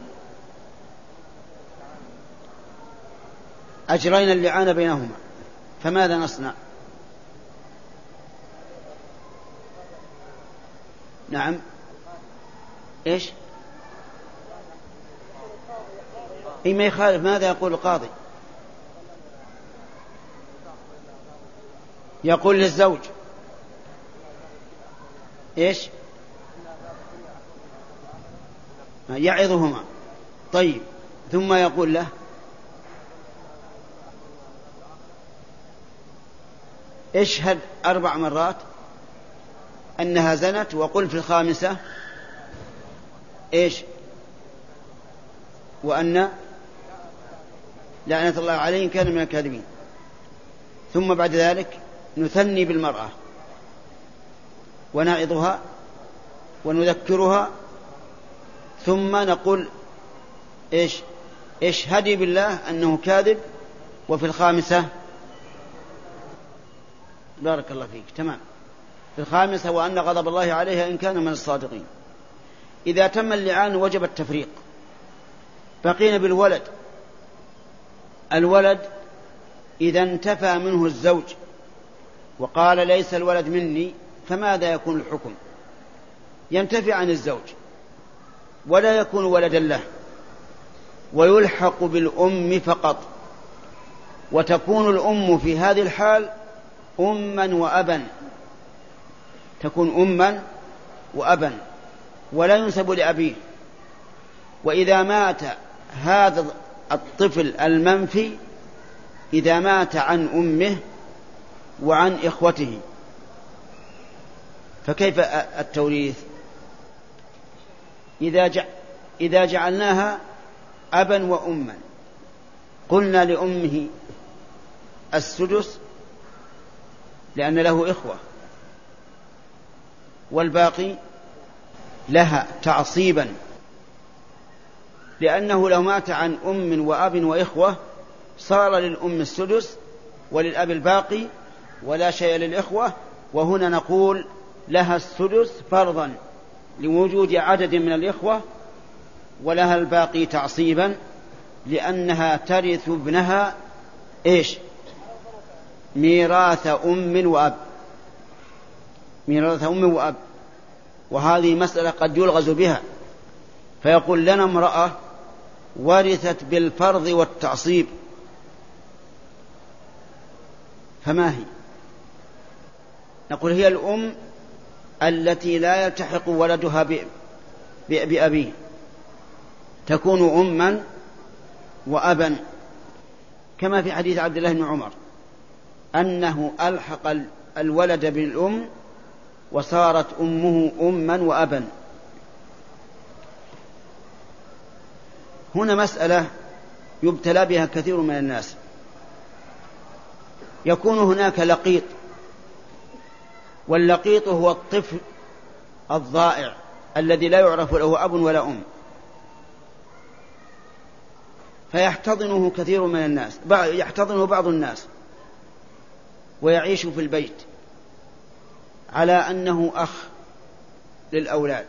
أجرينا اللعان بينهما، فماذا نصنع؟ نعم، إيش؟ ما يخالف. ماذا يقول القاضي؟ يقول للزوج إيش؟ يعظهما. طيب، ثم يقول له اشهد 4 مرات أنها زنت، وقل في الخامسة إيش؟ وأن لعنة الله عليه إن كان من الكاذبين. ثم بعد ذلك نثني بالمرأة ونعظها ونذكرها، ثم نقول إيش؟ اشهدي بالله أنه كاذب. وفي الخامسة بارك الله فيك تمام، في الخامسة وأن غضب الله عليها إن كان من الصادقين. إذا تم اللعان وجب التفريق. بقينا بالولد. الولد إذا انتفى منه الزوج وقال ليس الولد مني، فماذا يكون الحكم؟ ينتفي عن الزوج ولا يكون ولدا له، ويلحق بالأم فقط، وتكون الأم في هذه الحال أما وأبا، تكون أما وأبا ولا ينسب لأبيه. وإذا مات هذا الطفل المنفي، إذا مات عن أمه وعن إخوته، فكيف التوريث؟ إذا جعلناها أبا وأما، قلنا لأمه السدس لأن له إخوة، والباقي لها تعصيبا، لأنه لو مات عن أم وأب وإخوة صار للأم السدس وللأب الباقي ولا شيء للإخوة. وهنا نقول لها السدس فرضا لوجود عدد من الإخوة، ولها الباقي تعصيبا لأنها ترث ابنها إيش؟ ميراث أم وأب، ميراث أم وأب. وهذه مسألة قد يلغز بها، فيقول لنا امرأة ورثت بالفرض والتعصيب، فما هي؟ نقول هي الأم التي لا يلتحق ولدها بأبيه، تكون أما وأبا، كما في حديث عبد الله بن عمر أنه ألحق الولد بالأم وصارت أمه أما وأبا. هنا مسألة يبتلى بها كثير من الناس. يكون هناك لقيط، واللقيط هو الطفل الضائع الذي لا يعرف له أب ولا أم، فيحتضنه كثير من الناس، يحتضنه بعض الناس ويعيش في البيت على أنه أخ للأولاد.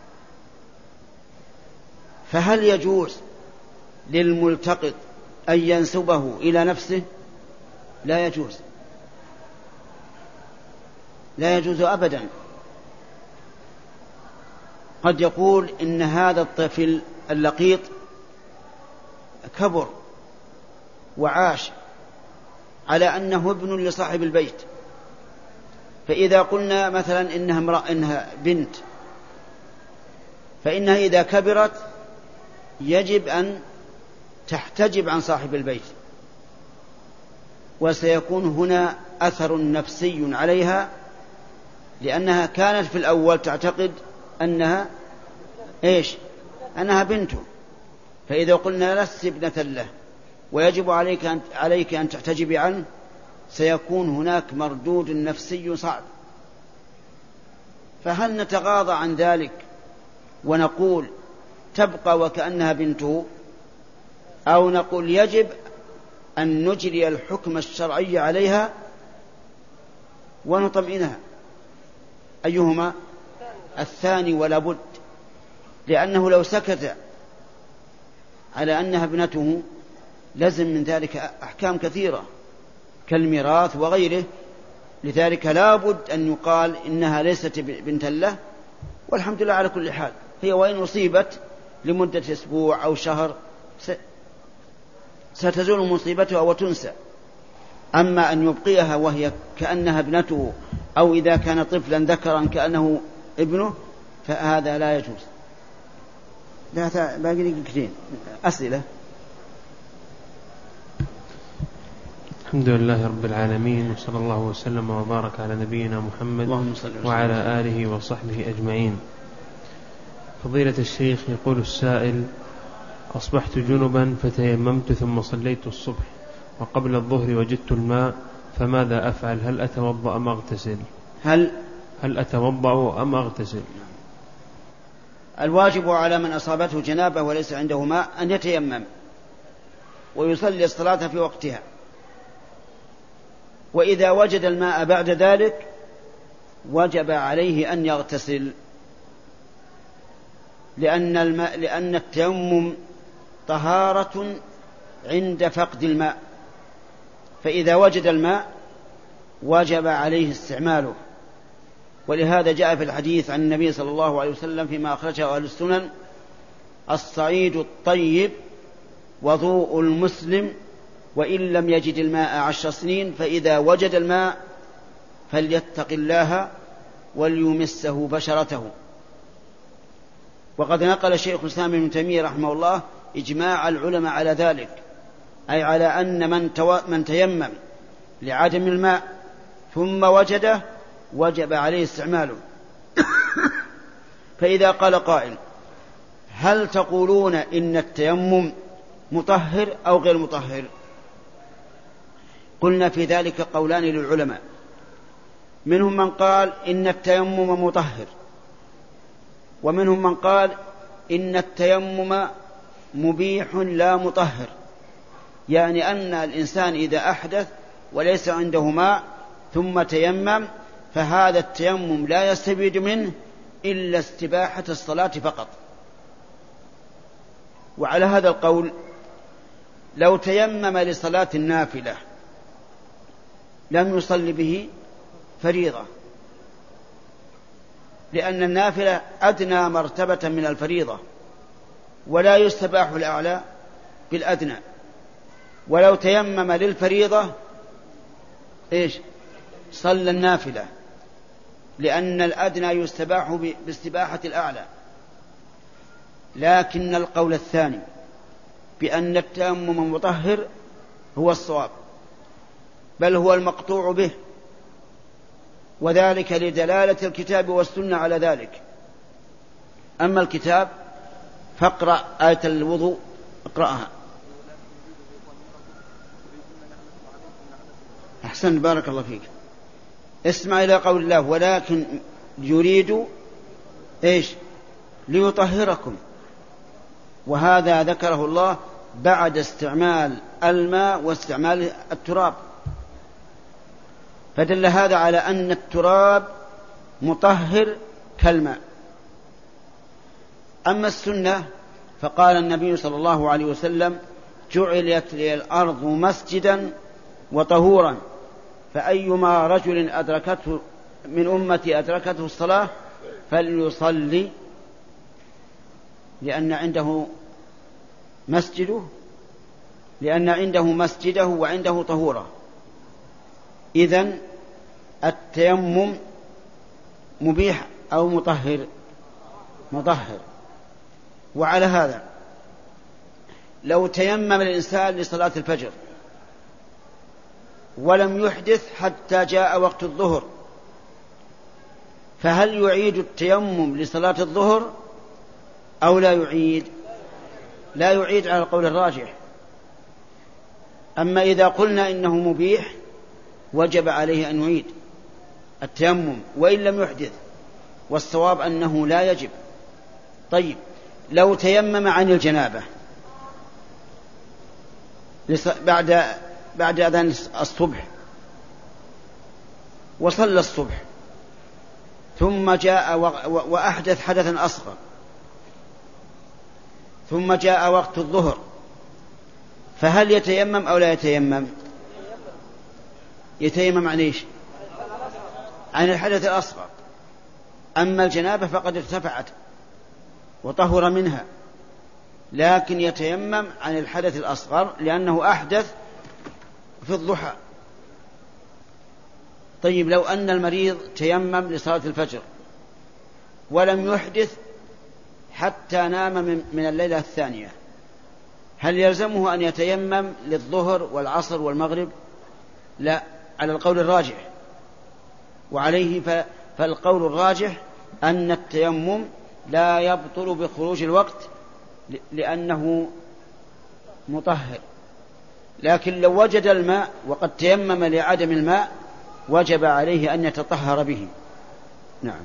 فهل يجوز للملتقط أن ينسبه إلى نفسه؟ لا يجوز، لا يجوز أبدا. قد يقول إن هذا الطفل اللقيط كبر وعاش على أنه ابن لصاحب البيت، فإذا قلنا مثلا إنها بنت، فإنها إذا كبرت يجب أن تحتجب عن صاحب البيت، وسيكون هنا أثر نفسي عليها، لأنها كانت في الأول تعتقد أنها إيش؟ أنها بنته. فإذا قلنا لست ابنة له ويجب عليك أن تحتجبي عنه، سيكون هناك مردود نفسي صعب. فهل نتغاضى عن ذلك ونقول تبقى وكأنها بنته، أو نقول يجب أن نجري الحكم الشرعي عليها ونطمئنها؟ أيهما؟ الثاني ولا بد، لأنه لو سكت على أنها ابنته لزم من ذلك أحكام كثيرة كالميراث وغيره. لذلك لا بد أن يقال إنها ليست بنت له، والحمد لله على كل حال. هي وإن أصيبت لمدة أسبوع أو شهر ستزول مصيبتها وتنسى. أما أن يبقيها وهي كأنها ابنته، أو إذا كان طفلا ذكرا كأنه ابنه، فهذا لا يجوز. لا باقي لي كثير أسئلة. الحمد لله رب العالمين، وصلى الله وسلم وبارك على نبينا محمد وعلى آله وصحبه أجمعين. فضيلة الشيخ، يقول السائل: أصبحت جنبا فتيممت ثم صليت الصبح وقبل الظهر وجدت الماء، فماذا أفعل؟ هل أتوضأ أم أغتسل؟ هل أتوضأ أم أغتسل؟ الواجب على من أصابته جنابة وليس عنده ماء أن يتيمم ويصلي الصلاة في وقتها، وإذا وجد الماء بعد ذلك وجب عليه أن يغتسل، لأن التيمم طهارة عند فقد الماء، فإذا وجد الماء وجب عليه استعماله. ولهذا جاء في الحديث عن النبي صلى الله عليه وسلم فيما أخرجه أهل السنن: الصعيد الطيب وضوء المسلم وإن لم يجد الماء 10 سنين، فإذا وجد الماء فليتق الله وليمسه بشرته. وقد نقل شيخ الإسلام ابن تيمية رحمه الله إجماع العلماء على ذلك، أي على أن من تيمم لعدم الماء ثم وجده وجب عليه استعماله. فإذا قال قائل: هل تقولون إن التيمم مطهر أو غير مطهر؟ قلنا في ذلك قولان للعلماء، منهم من قال إن التيمم مطهر، ومنهم من قال إن التيمم مبيح لا مطهر، يعني أن الإنسان إذا أحدث وليس عنده ماء ثم تيمم فهذا التيمم لا يستفيد منه إلا استباحة الصلاة فقط. وعلى هذا القول لو تيمم لصلاة النافلة لم يصل به فريضة، لأن النافلة أدنى مرتبة من الفريضة ولا يستباح الأعلى بالأدنى. ولو تيمم للفريضة صلى النافلة، لأن الأدنى يستباح باستباحة الأعلى. لكن القول الثاني بأن التيمم مطهر هو الصواب، بل هو المقطوع به، وذلك لدلالة الكتاب والسنة على ذلك. أما الكتاب فاقرأ آية الوضوء، اقرأها. أحسن، بارك الله فيك. اسمع إلى قول الله: ولكن يريد ليطهركم. وهذا ذكره الله بعد استعمال الماء واستعمال التراب، فدل هذا على أن التراب مطهر كالماء. أما السنة فقال النبي صلى الله عليه وسلم: جعلت لي الأرض مسجدا وطهورا، فأيما رجل أدركته من أمتي أدركته الصلاة فليصلي، لأن عنده مسجده وعنده طهوره. إذن التيمم مبيح أو مطهر. وعلى هذا لو تيمم الإنسان لصلاة الفجر ولم يحدث حتى جاء وقت الظهر، فهل يعيد التيمم لصلاة الظهر أو لا يعيد؟ لا يعيد على القول الراجح. أما إذا قلنا إنه مبيح وجب عليه أن يعيد التيمم وإن لم يحدث، والصواب أنه لا يجب. طيب، لو تيمم عن الجنابة بعد أذان الصبح وصلى الصبح ثم جاء وأحدث حدثا أصغر، ثم جاء وقت الظهر، فهل يتيمم أو لا يتيمم؟ يتيمم عن إيش؟ عن الحدث الأصغر. أما الجنابة فقد ارتفعت وطهر منها، لكن يتيمم عن الحدث الأصغر لأنه أحدث في الضحى. طيب، لو أن المريض تيمم لصلاة الفجر ولم يحدث حتى نام من الليلة الثانية، هل يلزمه أن يتيمم للظهر والعصر والمغرب؟ لا، على القول الراجح. وعليه فالقول الراجح أن التيمم لا يبطل بخروج الوقت لأنه مطهر، لكن لو وجد الماء وقد تيمم لعدم الماء وجب عليه أن يتطهر به. نعم.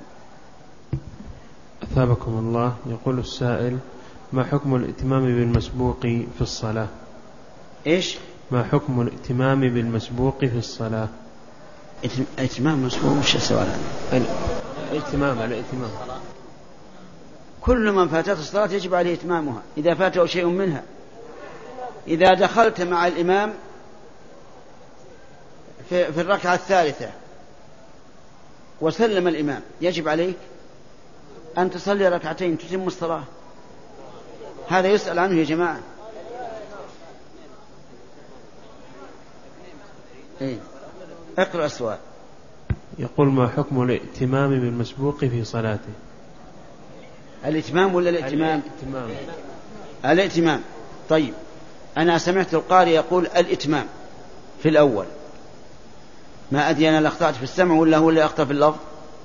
أثابكم الله. يقول السائل: ما حكم الائتمام بالمسبوق في الصلاة؟ إيش؟ ما حكم الائتمام بالمسبوق في الصلاة؟ ائتمام مسبوق مش السؤال. الائتمام كل من فاتته الصلاة يجب عليه إتمامها إذا فاته شيء منها. إذا دخلت مع الإمام في الركعة الثالثة وسلم الإمام يجب عليك أن تصلي ركعتين تتم الصلاة. هذا يسأل عنه يا جماعة. إيه؟ اقرأ السؤال. يقول: ما حكم الائتمام بالمسبوق في صلاته؟ الائتمام ولا الائتمام؟ الائتمام. طيب، أنا سمعت القارئ يقول الائتمام في الأول، ما أدري أنا أخطأت في السمع ولا هو اللي أخطأ في اللفظ.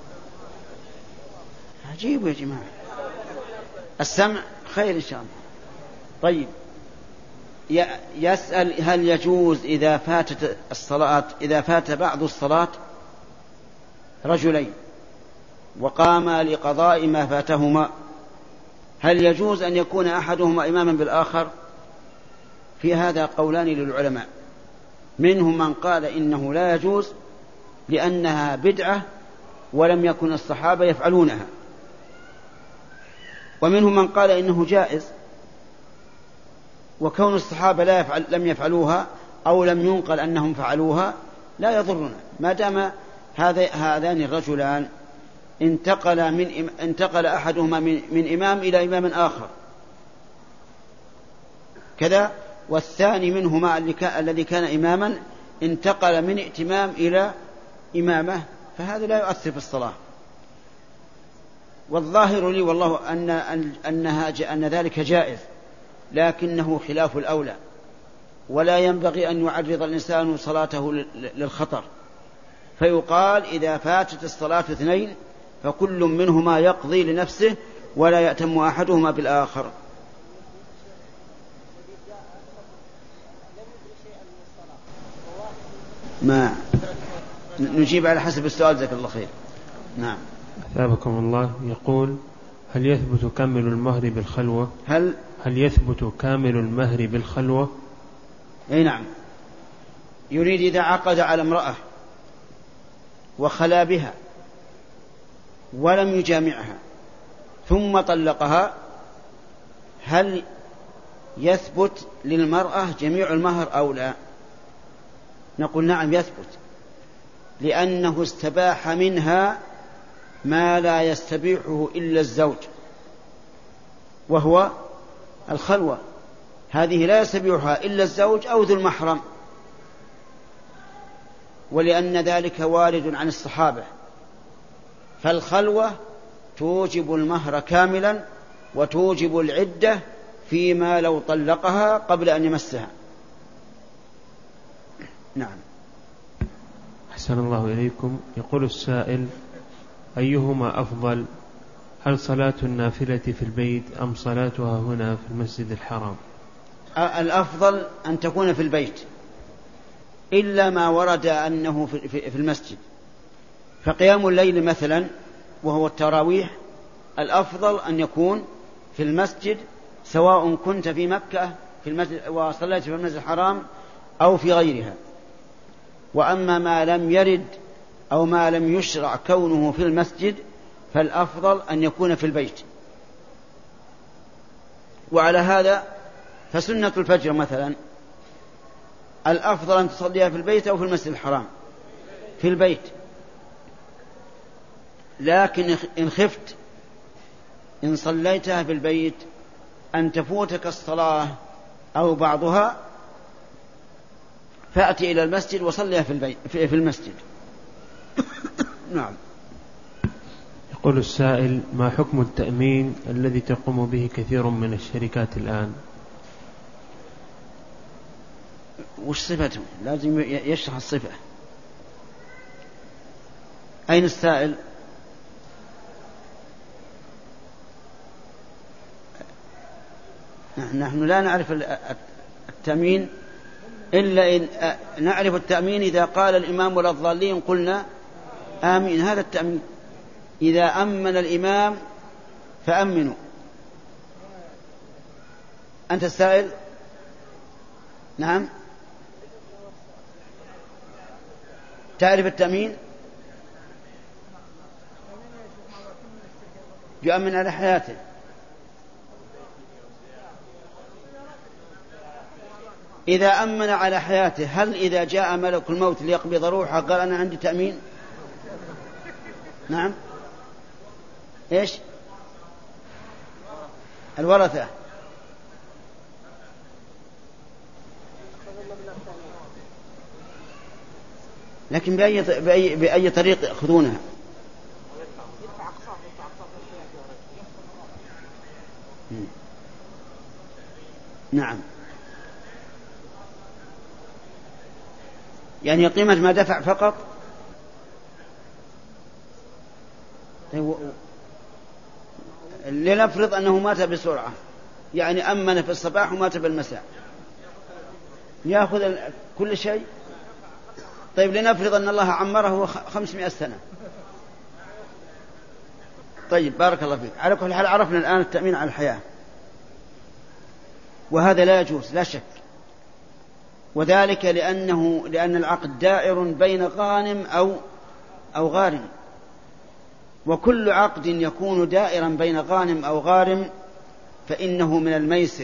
عجيب يا جماعة، السمع خير إن شاء الله. طيب، يسأل: هل يجوز إذا فاتت الصلاة، إذا فات بعض الصلاة رجلين وقاما لقضاء ما فاتهما، هل يجوز أن يكون أحدهما إماما بالآخر؟ في هذا قولان للعلماء، منهم من قال إنه لا يجوز لأنها بدعة ولم يكن الصحابة يفعلونها، ومنهم من قال إنه جائز، وكون الصحابة لم يفعلوها أو لم ينقل أنهم فعلوها لا يضرنا، ما دام هذان الرجلان انتقل أحدهما من إمام إلى إمام آخر كذا، والثاني منهما الذي كان إماما انتقل من ائتمام إلى إمامة، فهذا لا يؤثر في الصلاة. والظاهر لي والله أن ذلك جائز، لكنه خلاف الأولى، ولا ينبغي أن يعرض الإنسان صلاته للخطر، فيقال إذا فاتت الصلاة اثنين فكل منهما يقضي لنفسه ولا يأتم أحدهما بالآخر. ما نجيب على حسب السؤال، جزاك الله خير. نعم. أثابكم الله. يقول: هل يثبت كامل المهر بالخلوة؟ هل يثبت كامل المهر بالخلوة؟ أي نعم. يريد إذا عقد على امرأة وخلا بها ولم يجامعها ثم طلقها، هل يثبت للمرأة جميع المهر أو لا؟ نقول نعم يثبت، لأنه استباح منها ما لا يستبيحه إلا الزوج، وهو الخلوة، هذه لا يستبيحها إلا الزوج أو ذو المحرم، ولأن ذلك وارد عن الصحابة، فالخلوة توجب المهر كاملا وتوجب العدة فيما لو طلقها قبل أن يمسها. نعم. أحسن الله إليكم. يقول السائل: أيهما أفضل، هل صلاة النافلة في البيت أم صلاتها هنا في المسجد الحرام؟ الأفضل أن تكون في البيت، إلا ما ورد أنه في المسجد، فقيام الليل مثلا وهو التراويح الأفضل أن يكون في المسجد، سواء كنت في مكة في المسجد وصليت في المسجد الحرام أو في غيرها. وأما ما لم يرد أو ما لم يشرع كونه في المسجد فالأفضل أن يكون في البيت. وعلى هذا فسنة الفجر مثلا الأفضل أن تصليها في البيت أو في المسجد الحرام. في البيت، لكن إن خفت إن صليتها في البيت أن تفوتك الصلاة أو بعضها فأتي إلى المسجد وصليها في المسجد. نعم. يقول السائل: ما حكم التأمين الذي تقوم به كثير من الشركات الآن؟ وش صفته؟ لازم يشرح الصفة. أين السائل؟ نحن لا نعرف التأمين إلا إن نعرف التأمين إذا قال الإمام ولا الضالين قلنا آمين. هذا التأمين. إذا أمن الإمام فأمنوا. أنت السائل؟ نعم. تعرف التأمين؟ يؤمن على حياته. إذا أمن على حياته، هل إذا جاء ملك الموت ليقبض روحه قال أنا عندي تأمين؟ نعم. إيش؟ الورثة. لكن بأي طريق يأخذونها؟ نعم. يعني قيمة ما دفع فقط. لنفرض أنه مات بسرعة، يعني أمن في الصباح ومات بالمساء، يأخذ كل شيء. طيب لنفرض أن الله عمره 500 سنة. طيب بارك الله فيك. على كل حال عرفنا الآن التأمين على الحياة، وهذا لا يجوز لا شك، وذلك لأن العقد دائر بين غانم أو غارم، وكل عقد يكون دائرا بين غانم أو غارم فإنه من الميسر.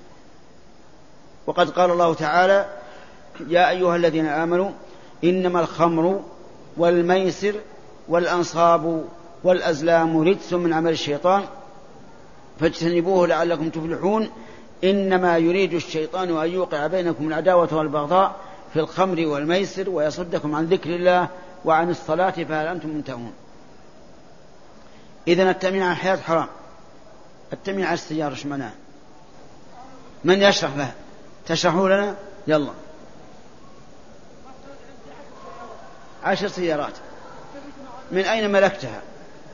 وقد قال الله تعالى: يا أيها الذين آمنوا إنما الخمر والميسر والأنصاب والأزلام رجس من عمل الشيطان فاجتنبوه لعلكم تفلحون إنما يريد الشيطان أن يوقع بينكم العداوة والبغضاء في الخمر والميسر ويصدكم عن ذكر الله وعن الصلاة فهل أنتم منتهون. إذن التأمين على الحياة حرام. التأمين على السيارة ايش معناه؟ من يشرح له؟ تشرحوا لنا؟ يلا. 10 سيارات. من أين ملكتها؟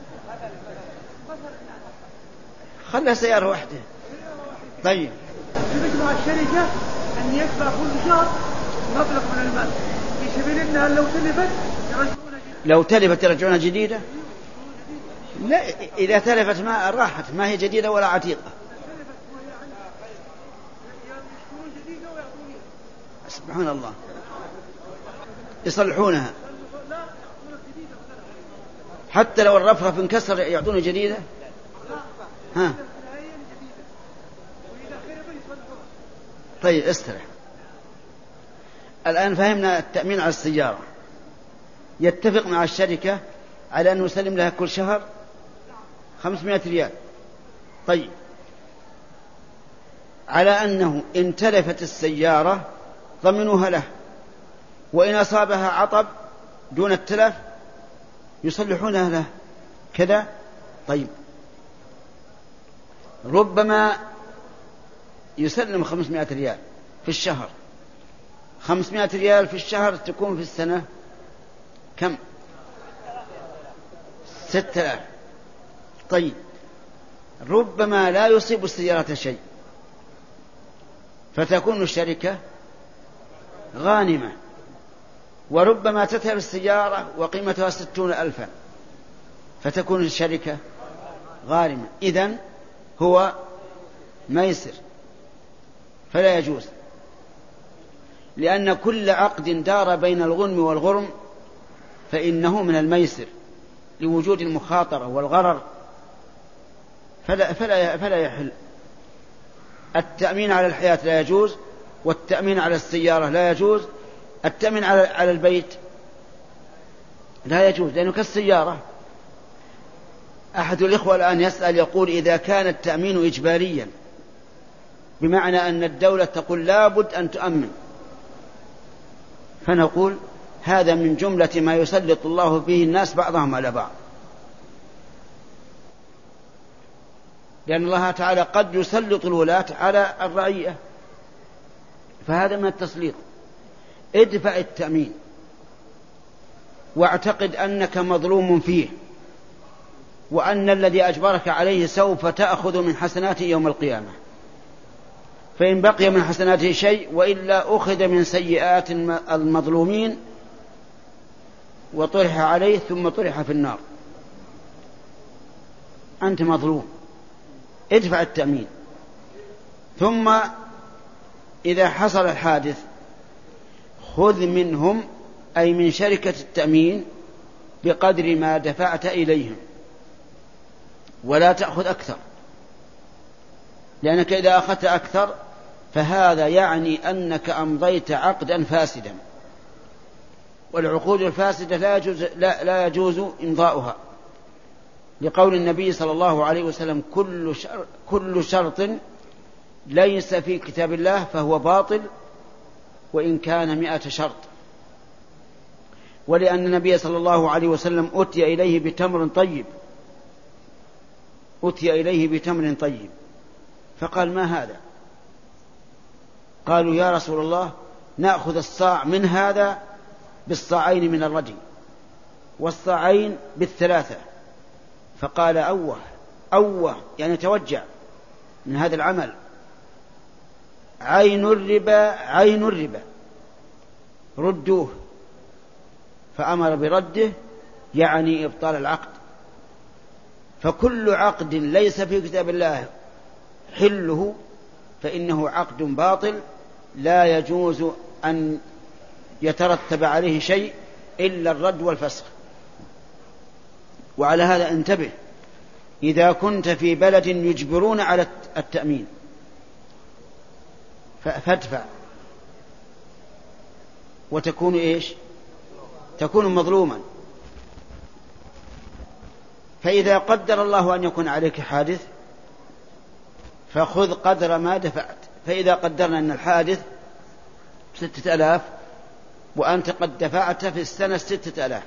خلها سيارة واحدة. طيب يجب مع الشركة أن يدفع كل شهر مبلغ من المال في سبيل أنها لو تلفت يرجعونها جديدة. لا، إذا تلفت ما راحت، ما هي جديدة ولا عتيقة. سبحان الله. يصلحونها حتى لو الرفرف انكسر يعطونه جديدة. ها. طيب استرح. الآن فهمنا التأمين على السيارة. يتفق مع الشركة على أن يسلم لها كل شهر 500 ريال. طيب على أنه إن تلفت السيارة ضمنوها له، وإن أصابها عطب دون التلف يصلحونها له كذا. طيب ربما يسلم 500 ريال في الشهر. 500 ريال في الشهر تكون في السنة كم؟ 6000. طيب ربما لا يصيب السيارة شيء فتكون الشركة غانمة، وربما تتلف السيارة وقيمتها 60,000 فتكون الشركة غارمة. إذن هو ميسر فلا يجوز، لأن كل عقد دار بين الغنم والغرم فإنه من الميسر لوجود المخاطرة والغرر، فلا يحل. التأمين على الحياة لا يجوز، والتأمين على السيارة لا يجوز، التأمين على البيت لا يجوز لأنه كالسيارة. أحد الإخوة الآن يسأل يقول إذا كان التأمين إجباريا بمعنى أن الدولة تقول لابد أن تؤمن، فنقول هذا من جملة ما يسلط الله به الناس بعضهم على بعض، لأن الله تعالى قد يسلط الولاة على الرعية، فهذا من التسليط. ادفع التأمين واعتقد أنك مظلوم فيه، وأن الذي أجبرك عليه سوف تأخذ من حسناته يوم القيامة، فإن بقي من حسناته شيء وإلا أخذ من سيئات المظلومين وطرح عليه ثم طرح في النار. أنت مظلوم، ادفع التأمين. ثم إذا حصل الحادث خذ منهم أي من شركة التأمين بقدر ما دفعت إليهم، ولا تأخذ أكثر، لأنك إذا أخذت أكثر فهذا يعني أنك أمضيت عقدا فاسدا، والعقود الفاسدة لا يجوز إمضاؤها، لقول النبي صلى الله عليه وسلم كل شرط ليس في كتاب الله فهو باطل وإن كان 100 شرط. ولأن النبي صلى الله عليه وسلم أتي إليه بتمر طيب فقال ما هذا؟ قالوا يا رسول الله نأخذ الصاع من هذا بالصاعين من الردي والصاعين بالثلاثة. فقال أوه يعني توجع من هذا العمل، عين الربا ردوه. فأمر برده يعني إبطال العقد. فكل عقد ليس في كتاب الله حله فإنه عقد باطل لا يجوز أن يترتب عليه شيء إلا الرد والفسخ. وعلى هذا انتبه، إذا كنت في بلد يجبرون على التأمين فادفع وتكون إيش؟ تكون مظلوما. فإذا قدر الله أن يكون عليك حادث فخذ قدر ما دفعت. فإذا قدرنا أن الحادث 6000 وأنت قد دفعت في السنة 6000،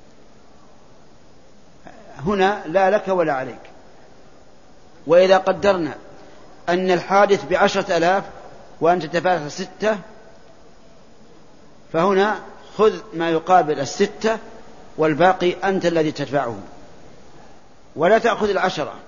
هنا لا لك ولا عليك. وإذا قدرنا أن الحادث 10,000 وأنت دفعت 6، فهنا خذ ما يقابل 6 والباقي أنت الذي تدفعه، ولا تأخذ 10